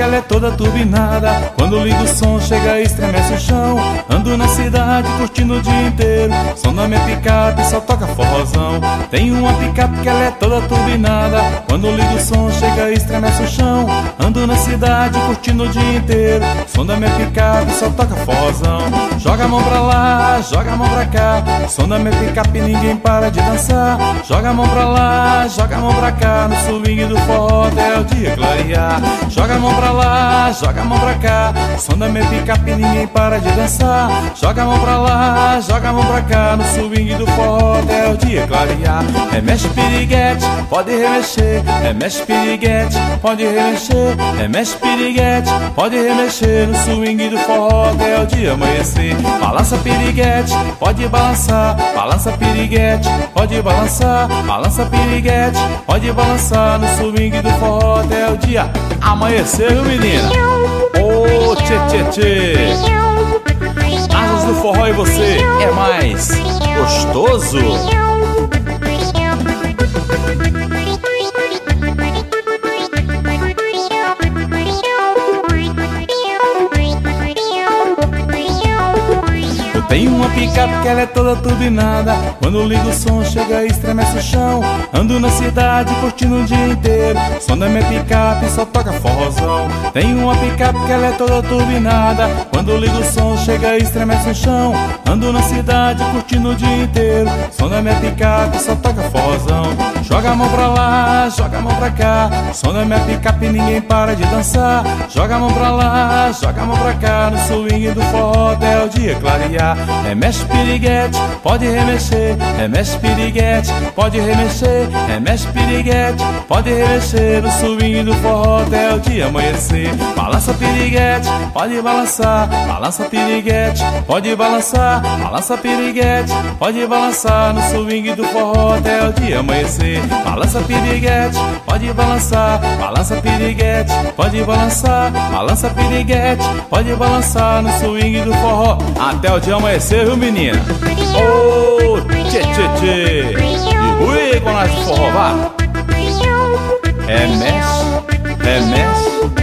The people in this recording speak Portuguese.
ela é toda turbinada. Quando ligo o som, chega e estremece o chão. Ando na cidade curtindo o dia inteiro. Som da minha picape só toca forrozão. Tenho uma picape que ela é toda turbinada. Quando ligo o som, chega e estremece o chão. Ando na cidade curtindo o dia inteiro. Som da minha picape só toca forrozão. Joga a mão pra lá, joga a mão pra cá. Som da minha picape ninguém para de dançar. Joga a mão pra lá, joga a mão pra cá. No swing do forró até o dia clarear. Joga a mão pra lá, joga a mão pra cá. Som da minha picape ninguém para de dançar. Joga a mão pra lá, joga a mão pra cá. No swing do forró até o dia clarear. Remexe piriguete, pode remexer. Remexe piriguete, pode remexer. Remexe piriguete, pode remexer. No swing do forró até o dia amanhecer. Balança piriguete, pode balançar. Balança piriguete, pode balançar. Balança piriguete, pode balançar. No swing do forró até o dia amanhecer, viu, menina? Ô, tchê, tchê, tchê. Asas do forró e você é mais gostoso. Tenho uma picape que ela é toda turbinada. Quando ligo o som, chega e estremece o chão. Ando na cidade curtindo o dia inteiro. Som da minha picape só toca forrozão. Tenho uma picape que ela é toda turbinada. Quando ligo o som, chega e estremece o chão. Ando na cidade curtindo o dia inteiro. Som da minha picape só toca forrozão. Joga a mão pra lá, joga a mão pra cá. Som da minha picape ninguém para de dançar. Joga a mão pra lá, joga a mão pra cá. No swing do forró até o dia clarear. Remexe piriguete, pode remexer. Remexe piriguete, pode remexer. Remexe piriguete, pode remexer. No swing do forró até o dia amanhecer. Balança piriguete, pode balançar. Balança piriguete, pode balançar. Balança piriguete, pode balançar. No swing do forró até o dia amanhecer. Balança piriguete, pode balançar. Balança piriguete, pode balançar. Balança piriguete, pode balançar. No swing do forró até o dia amanhecer, viu, menina? Ô, tchê, tchê, tchê. E ui, com nós de forró, vá. Remexe, remexe.